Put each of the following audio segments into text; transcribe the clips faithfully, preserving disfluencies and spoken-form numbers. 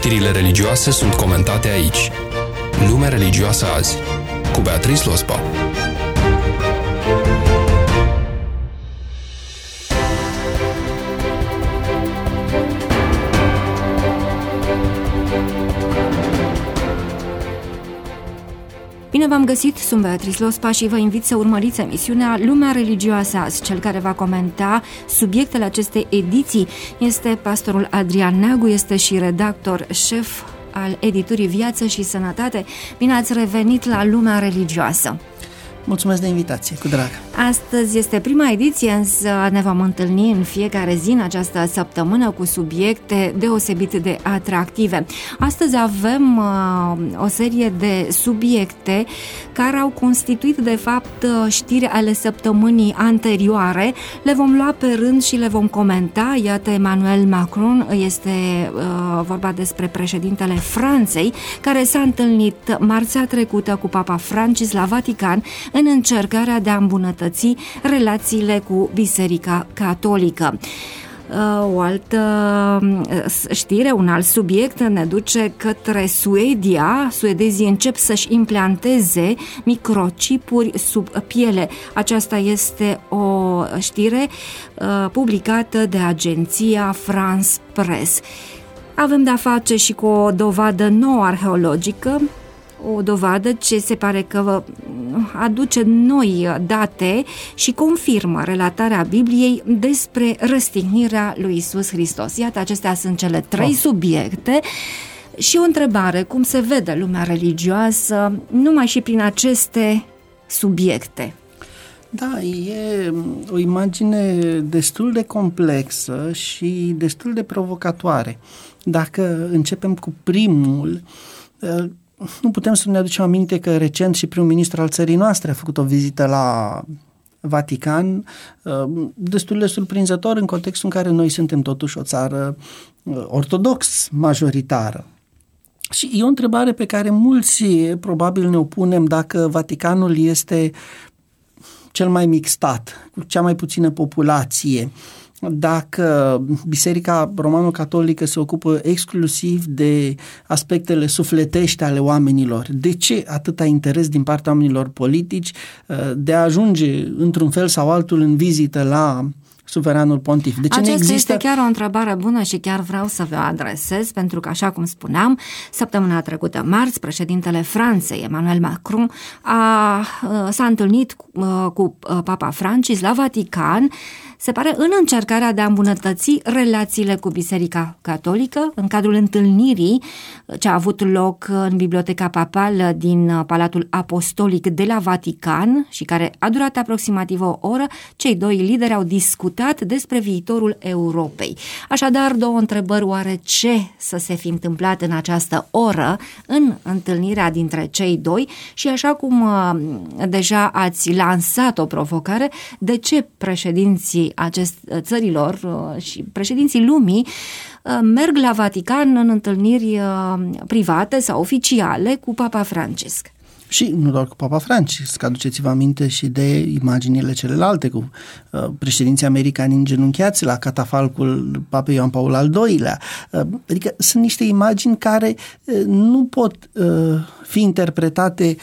Știrile religioase sunt comentate aici. Lumea religioasă azi, cu Beatrice Lospa. Bine v-am găsit, sunt Beatrice Lospa și vă invit să urmăriți emisiunea Lumea religioasă azi. Cel care va comenta subiectele acestei ediții este pastorul Adrian Neagu, este și redactor șef al editurii Viață și Sănătate. Bine ați revenit la Lumea religioasă! Mulțumesc de invitație, cu drag! Astăzi este prima ediție, însă ne vom întâlni în fiecare zi în această săptămână cu subiecte deosebit de atractive. Astăzi avem uh, o serie de subiecte care au constituit, de fapt, știri ale săptămânii anterioare. Le vom lua pe rând și le vom comenta. Iată, Emmanuel Macron, este uh, vorba despre președintele Franței, care s-a întâlnit marțea trecută cu Papa Francis la Vatican în încercarea de a îmbunătăți relațiile cu Biserica Catolică. O altă știre, un alt subiect ne duce către Suedia. Suedezii încep să-și implanteze microchipuri sub piele. Aceasta este o știre uh, publicată de agenția France Press. Avem de-a face și cu o dovadă nouă arheologică, o dovadă ce se pare că aduce noi date și confirmă relatarea Bibliei despre răstignirea lui Iisus Hristos. Iată, acestea sunt cele trei oh. subiecte și o întrebare: cum se vede lumea religioasă numai și prin aceste subiecte? Da, e o imagine destul de complexă și destul de provocatoare. Dacă începem cu primul, nu putem să ne aducem aminte că recent și primul ministru al țării noastre a făcut o vizită la Vatican, destul de surprinzător în contextul în care noi suntem totuși o țară ortodox majoritară. Și e o întrebare pe care mulți probabil ne o punem: dacă Vaticanul este cel mai mic stat, cu cea mai puțină populație, dacă Biserica Romano-Catolică se ocupă exclusiv de aspectele sufletești ale oamenilor, de ce atâta interes din partea oamenilor politici de a ajunge într-un fel sau altul în vizită la suveranul pontif? De ce Aceasta nu există... este chiar o întrebare bună și chiar vreau să vă adresez, pentru că, așa cum spuneam, săptămâna trecută, marți, președintele Franței, Emmanuel Macron, a, s-a întâlnit cu, cu Papa Francis la Vatican, se pare în încercarea de a îmbunătăți relațiile cu Biserica Catolică, în cadrul întâlnirii ce a avut loc în Biblioteca Papală din Palatul Apostolic de la Vatican și care a durat aproximativ o oră. Cei doi lideri au discutat despre viitorul Europei. Așadar, două întrebări: oare ce să se fi întâmplat în această oră în întâlnirea dintre cei doi? Și așa cum deja ați lansat o provocare, de ce președinții acest, țărilor și președinții lumii merg la Vatican în întâlniri private sau oficiale cu Papa Francisc? Și nu doar cu Papa Francisc, aduceți-vă aminte și de imaginile celelalte cu uh, președinții americani îngenunchiați la catafalcul Papei Ioan Paul al doilea. Uh, adică sunt niște imagini care uh, nu pot uh, fi interpretate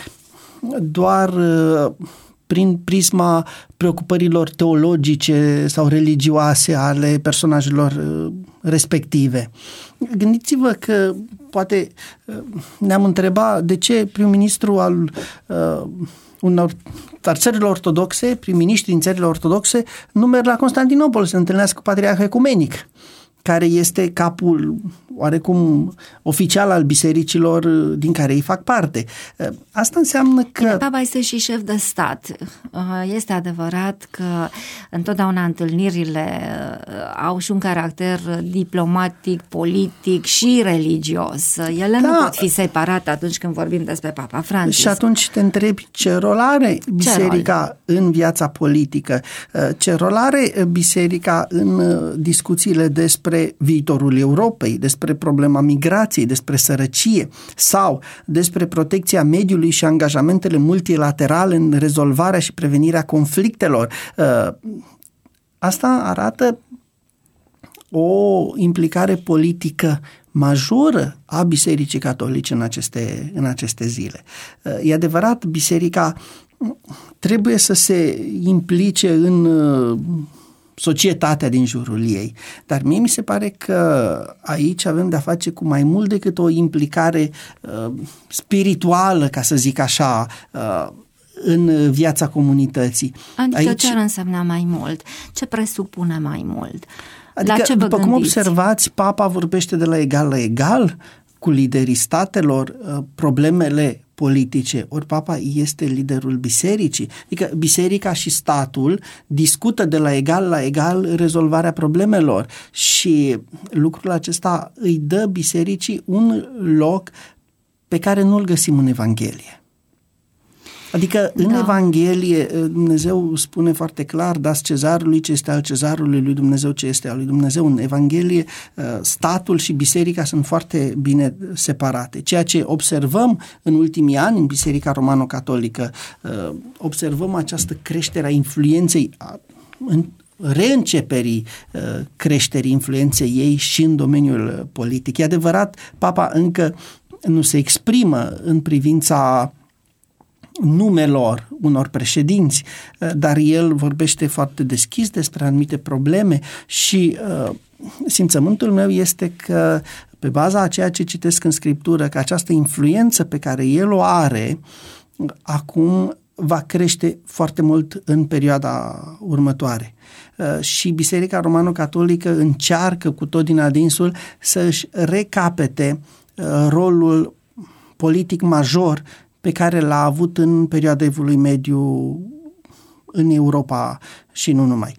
doar uh, prin prisma preocupărilor teologice sau religioase ale personajelor respective. Gândiți-vă că poate ne-am întrebat de ce prim-ministru al uh, unor dar țările ortodoxe, prim-ministrii din țările ortodoxe nu merg la Constantinopol să se întâlnească cu Patriarhul Ecumenic, care este capul oarecum oficial al bisericilor din care ei fac parte. Asta înseamnă că... Papa este și șef de stat. Este adevărat că întotdeauna întâlnirile au și un caracter diplomatic, politic și religios. Ele da. nu pot fi separate atunci când vorbim despre Papa Francis. Și atunci te întrebi ce rol are biserica rol? în viața politică, ce rol are biserica în discuțiile despre viitorul Europei, despre problema migrației, despre sărăcie sau despre protecția mediului și angajamentele multilaterale în rezolvarea și prevenirea conflictelor. Asta arată o implicare politică majoră a Bisericii Catolice în aceste, în aceste zile. E adevărat, Biserica trebuie să se implice în societatea din jurul ei, dar mie mi se pare că aici avem de-a face cu mai mult decât o implicare uh, spirituală, ca să zic așa, uh, în viața comunității. Adică aici, ce ar însemna mai mult? Ce presupune mai mult? Adică, la ce vă după gândiți? cum observați, Papa vorbește de la egal la egal cu liderii statelor, problemele politice, ori Papa este liderul bisericii. Adică biserica și statul discută de la egal la egal rezolvarea problemelor și lucrul acesta îi dă bisericii un loc pe care nu-l găsim în Evanghelie. Adică în da. Evanghelie Dumnezeu spune foarte clar, dați cezarului ce este al cezarului, lui Dumnezeu ce este al lui Dumnezeu. În Evanghelie statul și biserica sunt foarte bine separate. Ceea ce observăm în ultimii ani în Biserica Romano-Catolică, observăm această creștere a influenței, în reînceperii creșterii influenței ei și în domeniul politic. E adevărat, Papa încă nu se exprimă în privința numelor unor președinți, dar el vorbește foarte deschis despre anumite probleme și uh, simțământul meu este că pe baza a ceea ce citesc în Scriptură, că această influență pe care el o are acum va crește foarte mult în perioada următoare. Uh, și Biserica Romano-Catolică încearcă cu tot din adinsul să își recapete uh, rolul politic major pe care l-a avut în perioada Evului Mediu în Europa și nu numai.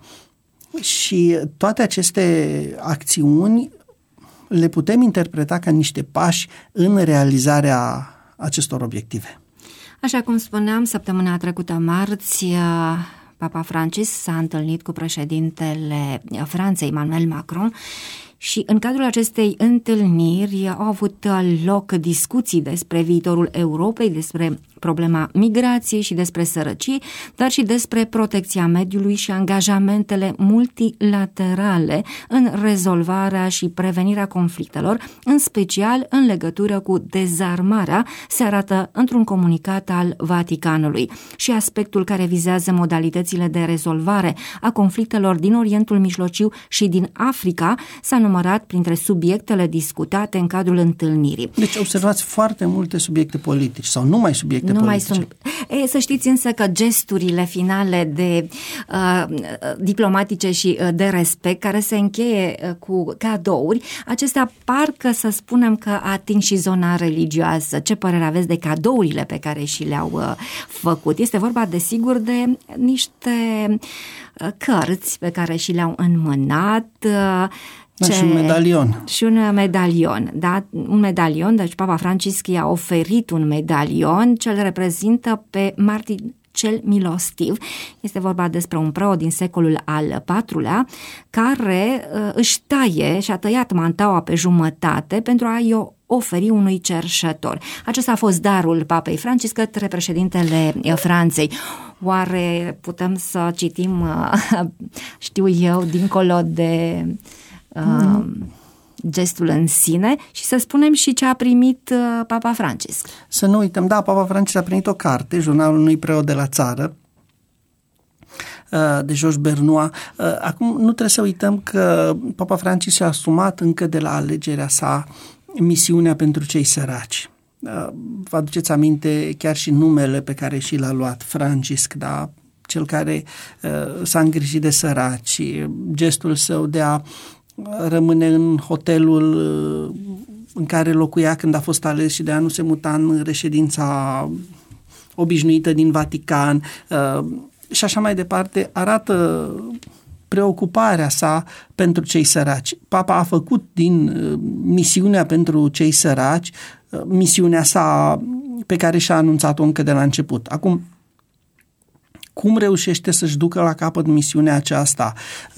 Și toate aceste acțiuni le putem interpreta ca niște pași în realizarea acestor obiective. Așa cum spuneam, săptămâna trecută marți, Papa Francis s-a întâlnit cu președintele Franței, Emmanuel Macron, și în cadrul acestei întâlniri au avut loc discuții despre viitorul Europei, despre problema migrației și despre sărăcie, dar și despre protecția mediului și angajamentele multilaterale în rezolvarea și prevenirea conflictelor, în special în legătură cu dezarmarea, se arată într-un comunicat al Vaticanului, și aspectul care vizează modalitățile de rezolvare a conflictelor din Orientul Mijlociu și din Africa s-a numărat printre subiectele discutate în cadrul întâlnirii. Deci observați foarte multe subiecte politice sau numai subiecte nu politice. Mai sunt. E, să știți însă că gesturile finale de uh, diplomatice și uh, de respect, care se încheie uh, cu cadouri, acestea parcă să spunem că ating și zona religioasă. Ce părere aveți de cadourile pe care și le-au uh, făcut? Este vorba, desigur, de niște uh, cărți pe care și le-au înmânat. Uh, Da, și un medalion. Și un medalion, da? Un medalion, deci Papa Francisc i-a oferit un medalion ce îl reprezintă pe Martin cel Milostiv. Este vorba despre un preot din secolul al patrulea care uh, își taie și a tăiat mantaua pe jumătate pentru a-i o oferi unui cerșător. Acesta a fost darul Papei Francisc către președintele Franței. Oare putem să citim, uh, știu eu, dincolo de Uh, gestul în sine și să spunem și ce a primit uh, Papa Francisc? Să nu uităm, da, Papa Francisc a primit o carte, Jurnalul unui preot de la țară, uh, de Georges Bernois. Uh, acum nu trebuie să uităm că Papa Francisc și-a asumat încă de la alegerea sa misiunea pentru cei săraci. Uh, vă aduceți aminte chiar și numele pe care și l-a luat, Francisc, da? Cel care uh, s-a îngrijit de săraci, gestul său de a rămâne în hotelul în care locuia când a fost ales și de a nu se muta în reședința obișnuită din Vatican și așa mai departe, arată preocuparea sa pentru cei săraci. Papa a făcut din misiunea pentru cei săraci misiunea sa pe care și-a anunțat-o încă de la început. Acum, cum reușește să-și ducă la capăt misiunea aceasta?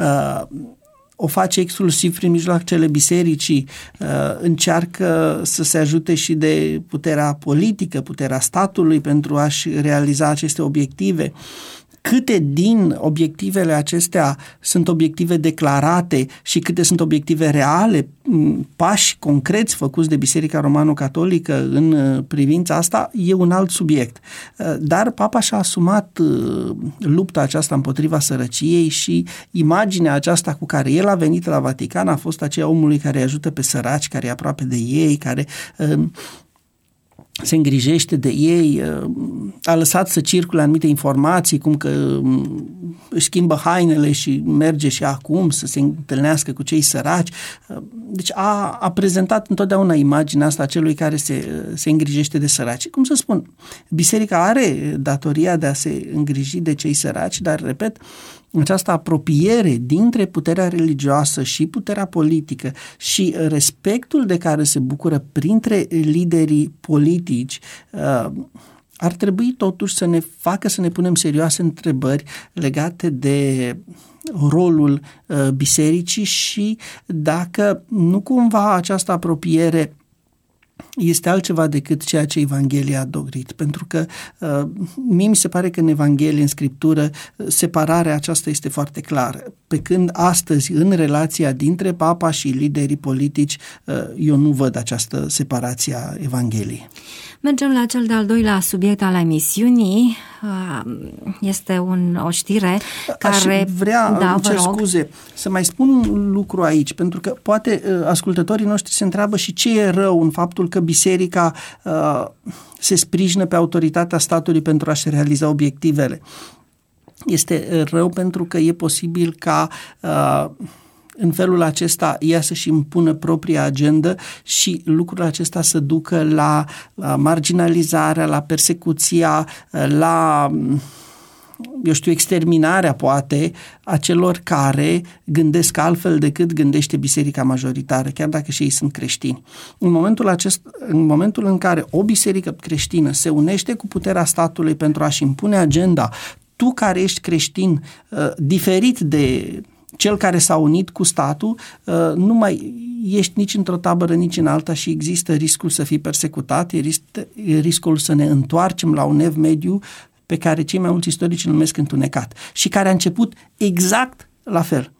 O face exclusiv prin mijloacele bisericii, încearcă să se ajute și de puterea politică, puterea statului pentru a-și realiza aceste obiective. Câte din obiectivele acestea sunt obiective declarate și câte sunt obiective reale pași concreți făcuți de Biserica Romano-Catolică în privința asta e un alt subiect. Dar Papa și-a asumat lupta aceasta împotriva sărăciei și imaginea aceasta cu care el a venit la Vatican a fost aceea omului care îi ajută pe săraci, care e aproape de ei, care se îngrijește de ei, a lăsat să circule anumite informații, cum că își schimbă hainele și merge și acum să se întâlnească cu cei săraci. Deci a, a prezentat întotdeauna imaginea asta a celui care se, se îngrijește de săraci. Cum să spun, biserica are datoria de a se îngriji de cei săraci, dar, repet, această apropiere dintre puterea religioasă și puterea politică și respectul de care se bucură printre liderii politici ar trebui totuși să ne facă să ne punem serioase întrebări legate de rolul bisericii și dacă nu cumva această apropiere este altceva decât ceea ce Evanghelia a dorit, pentru că uh, mie mi se pare că în Evanghelie, în Scriptură, separarea aceasta este foarte clară. Pe când astăzi, în relația dintre Papa și liderii politici, uh, eu nu văd această separație a Evangheliei. Mergem la cel de-al doilea subiect al emisiunii. Este un, o știre care... Aș vrea, da, îmi cer scuze, să mai spun un lucru aici, pentru că poate ascultătorii noștri se întreabă și ce e rău în faptul că biserica uh, se sprijină pe autoritatea statului pentru a-și realiza obiectivele. Este rău pentru că e posibil ca... Uh, în felul acesta ea să-și impună propria agendă și lucrul acesta să ducă la, la marginalizarea, la persecuția, la, eu știu, exterminarea, poate, a celor care gândesc altfel decât gândește biserica majoritară, chiar dacă și ei sunt creștini. În momentul, acest, în momentul în care o biserică creștină se unește cu puterea statului pentru a-și impune agenda, tu care ești creștin, diferit de cel care s-a unit cu statul, nu mai ești nici într-o tabără, nici în alta și există riscul să fii persecutat, e riscul să ne întoarcem la un ev mediu pe care cei mai mulți istorici îl numesc întunecat și care a început exact la fel.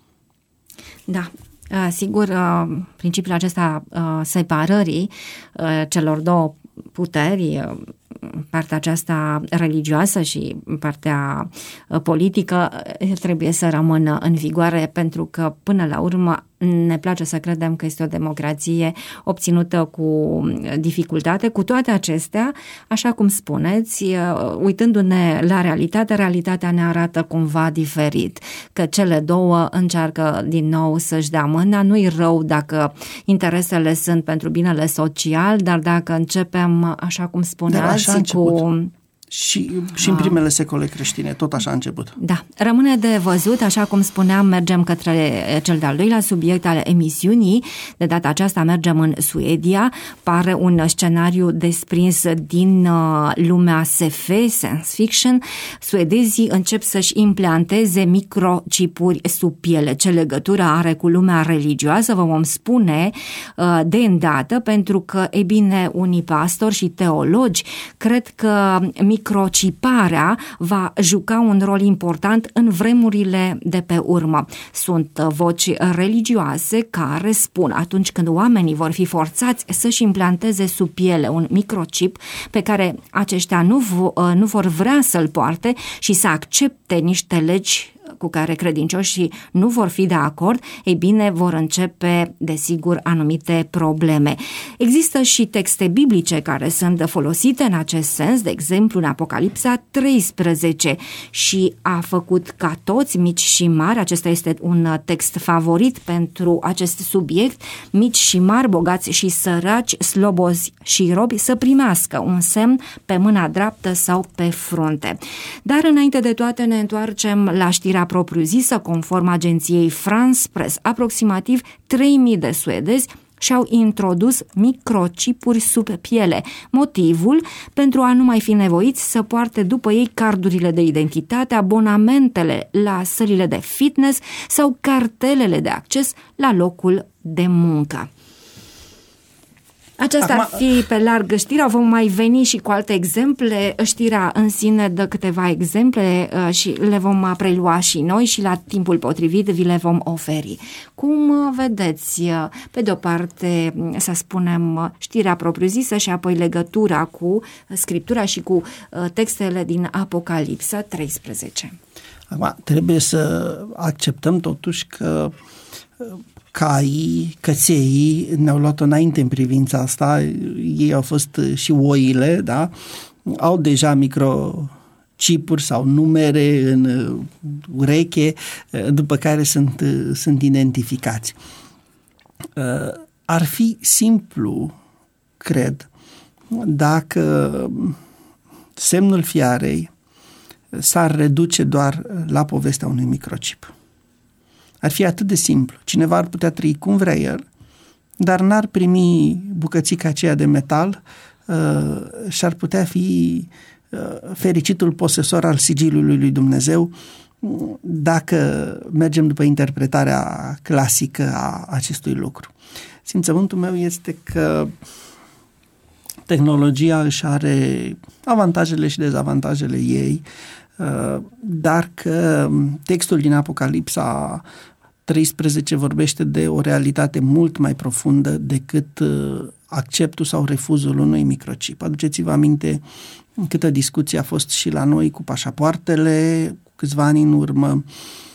Da. Sigur, principiul acesta separării celor două puteri, partea aceasta religioasă și partea politică, trebuie să rămână în vigoare, pentru că până la urmă ne place să credem că este o democrație obținută cu dificultate. Cu toate acestea, așa cum spuneți, uitându-ne la realitate, realitatea ne arată cumva diferit, că cele două încearcă din nou să-și dea mâna. Nu-i rău dacă interesele sunt pentru binele social, dar dacă începem, așa cum spuneați, cu... Și, și în primele secole creștine, tot așa a început. Da, rămâne de văzut, așa cum spuneam, mergem către cel de-al doilea subiect al emisiunii. De data aceasta mergem în Suedia. Pare un scenariu desprins din lumea S F, science fiction. Suedezii încep să-și implanteze microchipuri sub piele. Ce legătură are cu lumea religioasă? Vă vom spune de îndată, pentru că, e bine, unii pastori și teologi cred că microciparea va juca un rol important în vremurile de pe urmă. Sunt voci religioase care spun, atunci când oamenii vor fi forțați să-și implanteze sub piele un microchip pe care aceștia nu, v- nu vor vrea să-l poarte și să accepte niște legi cu care credincioșii nu vor fi de acord, ei bine, vor începe, desigur, anumite probleme. Există și texte biblice care sunt folosite în acest sens, de exemplu, în Apocalipsa treisprezece, și a făcut ca toți, mici și mari, acesta este un text favorit pentru acest subiect, mici și mari, bogați și săraci, slobozi și robi, să primească un semn pe mâna dreaptă sau pe frunte. Dar înainte de toate ne întoarcem la știrea propriu-zisă. Conform agenției France Press, aproximativ trei mii de suedezi și-au introdus microchipuri sub piele. Motivul? Pentru a nu mai fi nevoiți să poarte după ei cardurile de identitate, abonamentele la sălile de fitness sau cartelele de acces la locul de muncă. Aceasta Acum... ar fi pe larg știrea, vom mai veni și cu alte exemple. Știrea în sine dă câteva exemple și le vom prelua și noi și la timpul potrivit vi le vom oferi. Cum vedeți, pe de o parte, să spunem, știrea propriu-zisă și apoi legătura cu Scriptura și cu textele din Apocalipsa treisprezece? Acum, trebuie să acceptăm totuși că caii, cățeii ne-au luat-o înainte în privința asta, ei au fost și oile, da? Au deja microchipuri sau numere în ureche, după care sunt, sunt identificați. Ar fi simplu, cred, dacă semnul fiarei s-ar reduce doar la povestea unui microchip. Ar fi atât de simplu. Cineva ar putea trăi cum vrea el, dar n-ar primi bucățica aceea de metal uh, și ar putea fi uh, fericitul posesor al sigiliului lui Dumnezeu dacă mergem după interpretarea clasică a acestui lucru. Simțământul meu este că tehnologia își are avantajele și dezavantajele ei, dar că textul din Apocalipsa treisprezece vorbește de o realitate mult mai profundă decât acceptul sau refuzul unui microchip. Aduceți-vă aminte câtă discuție a fost și la noi cu pașapoartele cu câțiva ani în urmă.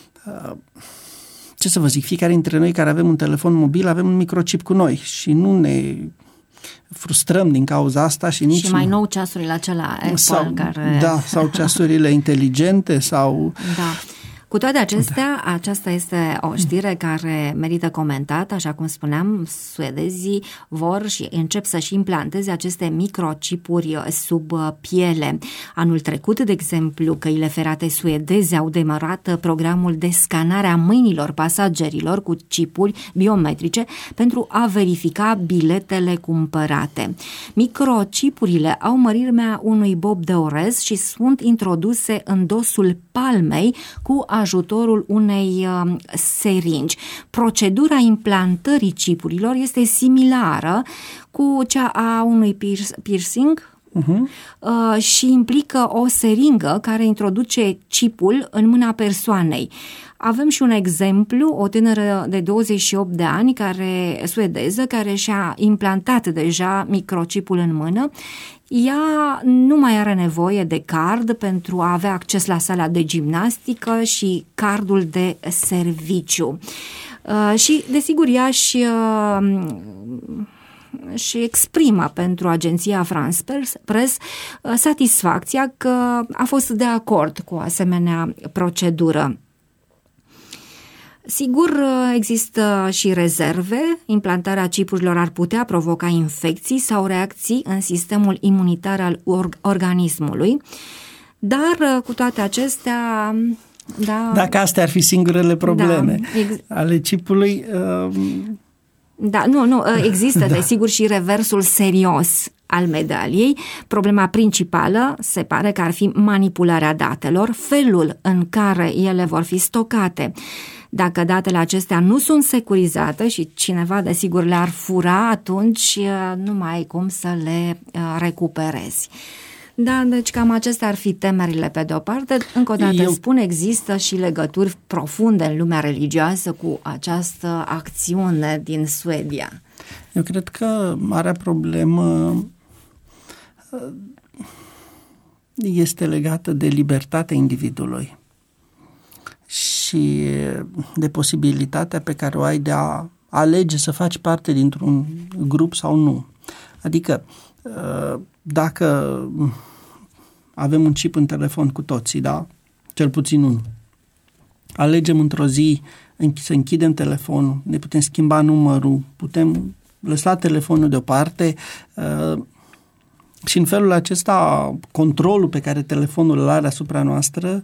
Ce să vă zic, fiecare dintre noi care avem un telefon mobil avem un microchip cu noi și nu ne frustrăm din cauza asta și nici... Și mai nou ceasurile acelea Apple sau, care... Da, sau ceasurile inteligente sau... Da. Cu toate acestea, da. Aceasta este o știre care merită comentat, așa cum spuneam, suedezii vor și încep să-și implanteze aceste microchipuri sub piele. Anul trecut, de exemplu, căile ferate suedeze au demarat programul de scanare a mâinilor pasagerilor cu chipuri biometrice pentru a verifica biletele cumpărate. Microchipurile au mărimea unui bob de orez și sunt introduse în dosul palmei cu ajutorul unei uh, seringi. Procedura implantării chipurilor este similară cu cea a unui piercing uh-huh. uh, și implică o seringă care introduce chipul în mâna persoanei. Avem și un exemplu, o tânără de douăzeci și opt de ani, care, suedeză, care și-a implantat deja microchipul în mână. Ea nu mai are nevoie de card pentru a avea acces la sala de gimnastică și cardul de serviciu. Uh, și, desigur, ea și... Uh, și exprimă pentru agenția France Press satisfacția că a fost de acord cu o asemenea procedură. Sigur, există și rezerve. Implantarea chipurilor ar putea provoca infecții sau reacții în sistemul imunitar al or- organismului, dar cu toate acestea... Da, dacă astea ar fi singurele probleme da, ex- ale chipului... Uh... Da, nu, nu, există, da. Desigur, și reversul serios al medaliei. Problema principală se pare că ar fi manipularea datelor, felul în care ele vor fi stocate. Dacă datele acestea nu sunt securizate și cineva, desigur, le-ar fura, atunci nu mai ai cum să le recuperezi. Da, deci cam acestea ar fi temerile pe de-o parte. Încă o dată Eu... spun, există și legături profunde în lumea religioasă cu această acțiune din Suedia. Eu cred că marea problemă este legată de libertatea individului și de posibilitatea pe care o ai de a alege să faci parte dintr-un grup sau nu. Adică, dacă avem un chip în telefon cu toții, da? Cel puțin unul. Alegem într-o zi să închidem telefonul, ne putem schimba numărul, putem lăsa telefonul deoparte și în felul acesta controlul pe care telefonul îl are asupra noastră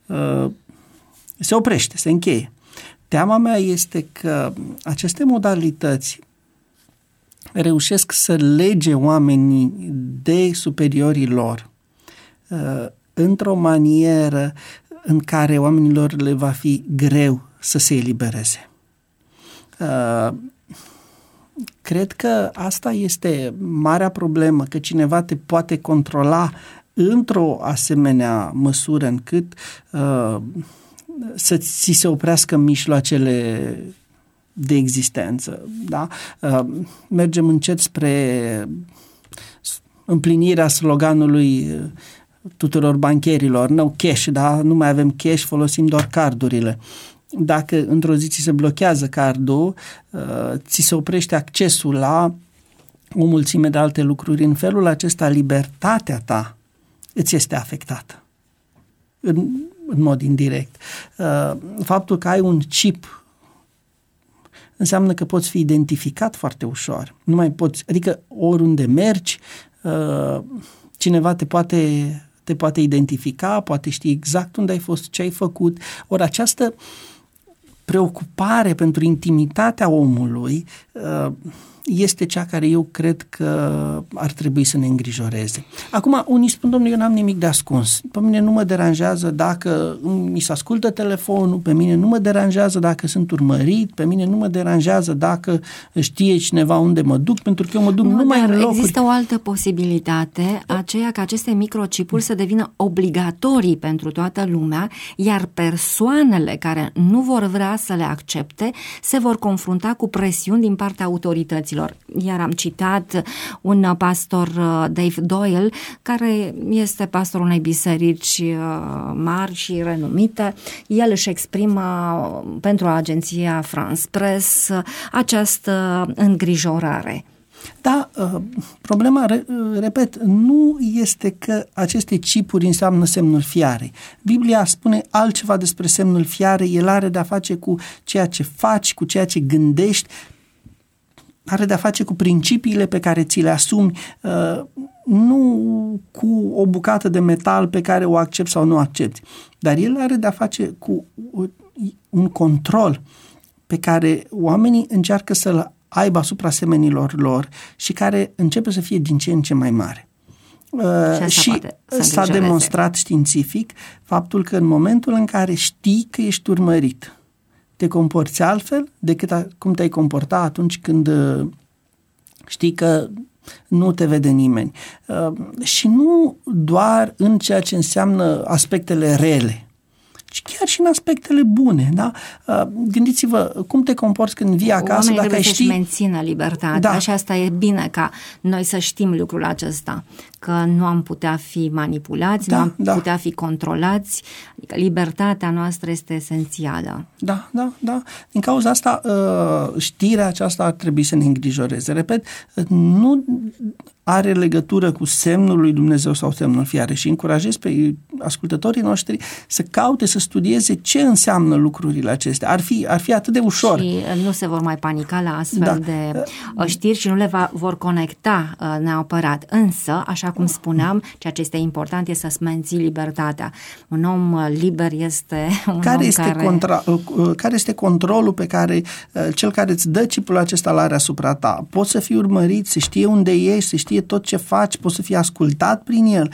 se oprește, se încheie. Teama mea este că aceste modalități reușesc să lege oamenii de superiorii lor uh, într-o manieră în care oamenilor le va fi greu să se elibereze. Uh, cred că asta este marea problemă, că cineva te poate controla într-o asemenea măsură încât uh, să ți se oprească mijloacele de existență. Da? Uh, mergem încet spre împlinirea sloganului tuturor bancherilor, no cash, da? Nu mai avem cash, folosim doar cardurile. Dacă într-o zi ți se blochează cardul, uh, ți se oprește accesul la o mulțime de alte lucruri. În felul acesta, libertatea ta îți este afectată în, în mod indirect. Uh, faptul că ai un chip înseamnă că poți fi identificat foarte ușor. Nu mai poți, adică oriunde mergi, uh, cineva te poate, te poate identifica, poate ști exact unde ai fost, ce ai făcut. Ori această preocupare pentru intimitatea omului uh, este cea care eu cred că ar trebui să ne îngrijoreze. Acum, unii spun, domnule, eu n-am nimic de ascuns. Pe mine nu mă deranjează dacă mi se ascultă telefonul, pe mine nu mă deranjează dacă sunt urmărit, pe mine nu mă deranjează dacă știe cineva unde mă duc, pentru că eu mă duc nu, numai în locuri. Există o altă posibilitate, aceea că aceste microchipuri să devină obligatorii pentru toată lumea, iar persoanele care nu vor vrea să le accepte se vor confrunta cu presiuni din partea autorităților. Iar am citat un pastor, Dave Doyle, care este pastorul unei biserici mari și renumite. El își exprimă pentru agenția France Press această îngrijorare. Da, problema, repet, nu este că aceste chipuri înseamnă semnul fiarei. Biblia spune altceva despre semnul fiarei, el are de-a face cu ceea ce faci, cu ceea ce gândești, are de-a face cu principiile pe care ți le asumi, nu cu o bucată de metal pe care o accepti sau nu accepti. Dar el are de-a face cu un control pe care oamenii încearcă să-l aibă asupra semenilor lor și care începe să fie din ce în ce mai mare. Și, și s-a demonstrat științific faptul că în momentul în care știi că ești urmărit, te comporți altfel decât a, cum te-ai comporta atunci când uh, știi că nu te vede nimeni. Uh, și nu doar în ceea ce înseamnă aspectele rele, ci chiar și în aspectele bune. Da? Uh, gândiți-vă cum te comporți când vii acasă. Oamenii dacă trebuie știi... să-și mențină libertatea, da. Și asta e bine ca noi să știm lucrul acesta, că nu am putea fi manipulați, da, nu am da. putea fi controlați, libertatea noastră este esențială. Da, da, da. Din cauza asta, știrea aceasta ar trebui să ne îngrijoreze. Repet, nu are legătură cu semnul lui Dumnezeu sau semnul fiare și încurajez pe ascultătorii noștri să caute, să studieze ce înseamnă lucrurile acestea. Ar fi, ar fi atât de ușor. Și nu se vor mai panica la astfel da. de știri și nu le va, vor conecta neapărat. Însă, așa cum spuneam, ceea ce este important este să-ți menții libertatea. Un om liber este un care om este care... Contra, care este controlul pe care cel care îți dă chipul acesta l-are asupra ta? Poți să fii urmărit, să știe unde ești, să știe tot ce faci, poți să fii ascultat prin el.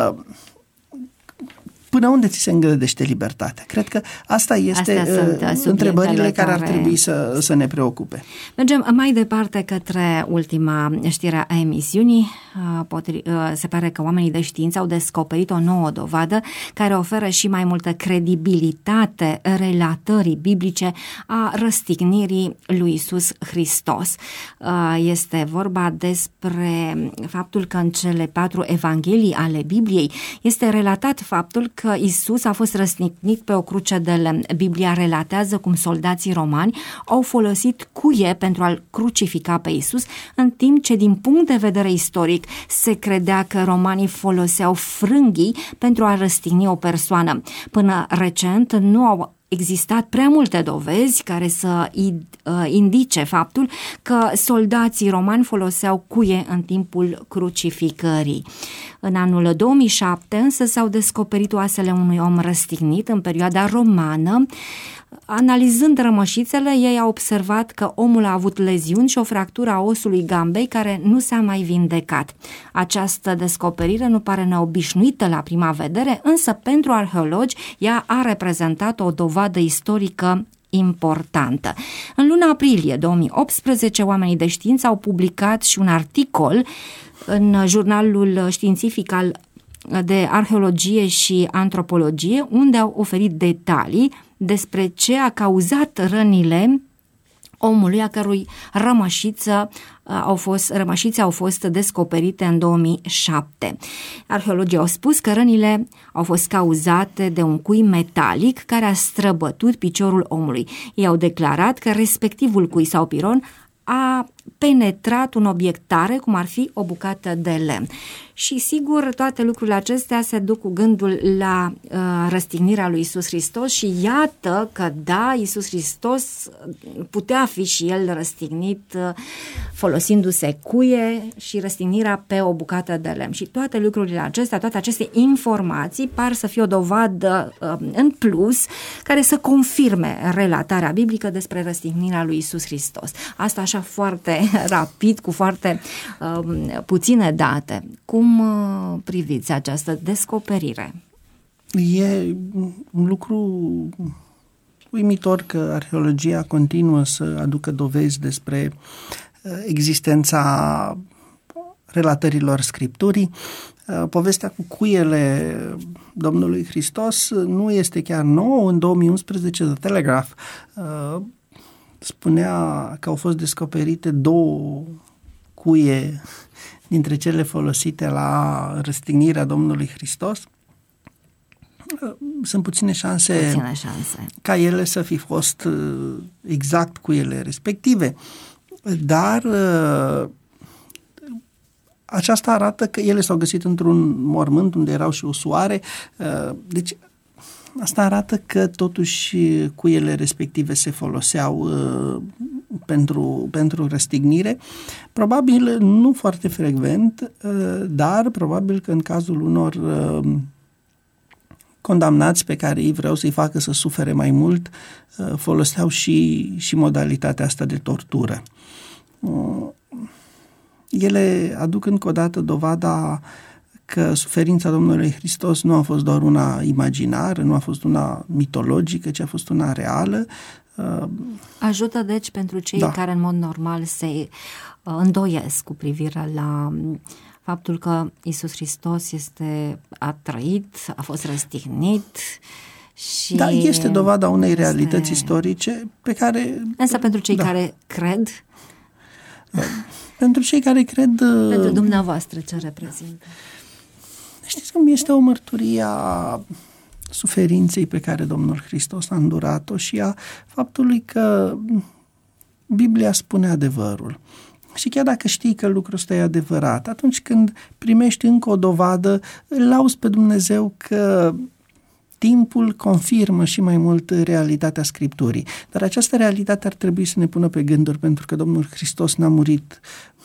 Până unde ți se îngrădește libertatea? Cred că asta este Astea sunt întrebările care ar trebui să, să ne preocupe. Mergem mai departe către ultima știre a emisiunii. Se pare că oamenii de știință au descoperit o nouă dovadă care oferă și mai multă credibilitate relatării biblice a răstignirii lui Iisus Hristos. Este vorba despre faptul că în cele patru evanghelii ale Bibliei este relatat faptul că Iisus a fost răstignit pe o cruce de lemn. Biblia relatează cum soldații romani au folosit cuie pentru a-l crucifica pe Iisus, în timp ce din punct de vedere istoric se credea că romanii foloseau frânghii pentru a răstigni o persoană. Până recent nu au existat prea multe dovezi care să indice faptul că soldații romani foloseau cuie în timpul crucificării. În anul două mii șapte însă s-au descoperit oasele unui om răstignit în perioada romană. Analizând rămășițele, ei au observat că omul a avut leziuni și o fractură a osului gambei care nu s-a mai vindecat. Această descoperire nu pare neobișnuită la prima vedere, însă pentru arheologi ea a reprezentat o dovadă istorică importantă. În luna aprilie două mii optsprezece, oamenii de știință au publicat și un articol în jurnalul științific al de arheologie și antropologie, unde au oferit detalii despre ce a cauzat rănile omului a cărui rămășiță au fost, rămășițe au fost descoperite în două mii șapte. Arheologii au spus că rănile au fost cauzate de un cui metalic care a străbătut piciorul omului. Ei au declarat că respectivul cui sau piron a penetrat un obiect tare, cum ar fi o bucată de lemn. Și sigur, toate lucrurile acestea se duc cu gândul la uh, răstignirea lui Iisus Hristos și iată că da, Iisus Hristos putea fi și el răstignit uh, folosindu-se cuie și răstignirea pe o bucată de lemn. Și toate lucrurile acestea, toate aceste informații par să fie o dovadă uh, în plus care să confirme relatarea biblică despre răstignirea lui Iisus Hristos. Asta așa foarte rapid, cu foarte uh, puține date. Cum uh, priviți această descoperire? E un lucru uimitor că arheologia continuă să aducă dovezi despre uh, existența relatărilor Scripturii. Uh, povestea cu cuiele Domnului Hristos nu este chiar nouă. În două mii unsprezece, The Telegraph uh, spunea că au fost descoperite două cuie dintre cele folosite la răstignirea Domnului Hristos. Sunt puține șanse, puține șanse ca ele să fi fost exact cuiele respective, dar aceasta arată că ele s-au găsit într-un mormânt unde erau și osoare, deci asta arată că totuși cuiele respective se foloseau uh, pentru, pentru răstignire. Probabil nu foarte frecvent, uh, dar probabil că în cazul unor uh, condamnați pe care ei vreau să-i facă să sufere mai mult, uh, foloseau și, și modalitatea asta de tortură. Uh, ele aduc încă o dată dovada că suferința Domnului Hristos nu a fost doar una imaginară, nu a fost una mitologică, ci a fost una reală. Ajută, deci, pentru cei da. care în mod normal se îndoiesc cu privire la faptul că Iisus Hristos este, a trăit, a fost răstignit și... Da, este dovada unei este... realități istorice pe care... Însă pentru cei da. care cred... Pentru cei care cred... Pentru dumneavoastră ce reprezintă? Știți cum este o mărturie a suferinței pe care Domnul Hristos a îndurat-o și a faptului că Biblia spune adevărul. Și chiar dacă știi că lucrul ăsta e adevărat, atunci când primești încă o dovadă, îl lauzi pe Dumnezeu că timpul confirmă și mai mult realitatea Scripturii. Dar această realitate ar trebui să ne pună pe gânduri, pentru că Domnul Hristos n-a murit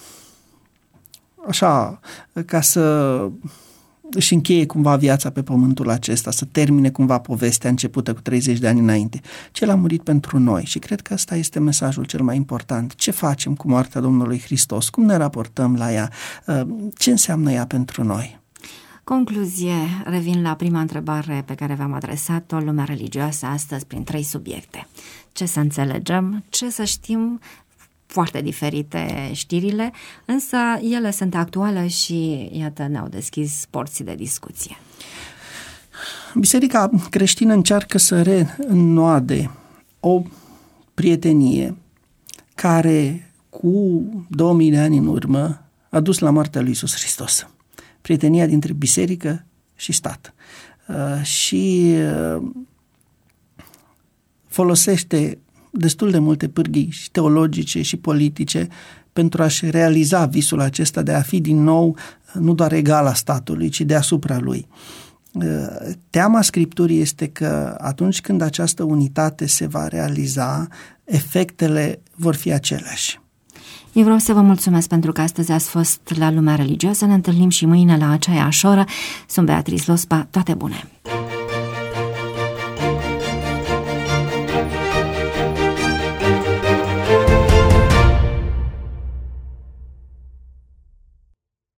așa ca să își încheie cumva viața pe pământul acesta, să termine cumva povestea începută cu treizeci de ani înainte. Ce l-a murit pentru noi și cred că ăsta este mesajul cel mai important. Ce facem cu moartea Domnului Hristos? Cum ne raportăm la ea? Ce înseamnă ea pentru noi? Concluzie, revin la prima întrebare pe care v-am adresat-o, lumea religioasă astăzi prin trei subiecte. Ce să înțelegem, ce să știm, foarte diferite știrile, însă ele sunt actuale și iată ne-au deschis porții de discuție. Biserica creștină încearcă să reînnoade o prietenie care cu două mii de ani în urmă a dus la moartea lui Iisus Hristos. Prietenia dintre biserică și stat. Uh, și uh, folosește destul de multe pârghii și teologice și politice pentru a-și realiza visul acesta de a fi din nou nu doar egal a statului, ci deasupra lui. Teama Scripturii este că atunci când această unitate se va realiza, efectele vor fi aceleași. Eu vreau să vă mulțumesc pentru că astăzi ați fost la Lumea Religioasă. Ne întâlnim și mâine la aceeași oră. Sunt Beatrice Lospa. Toate bune!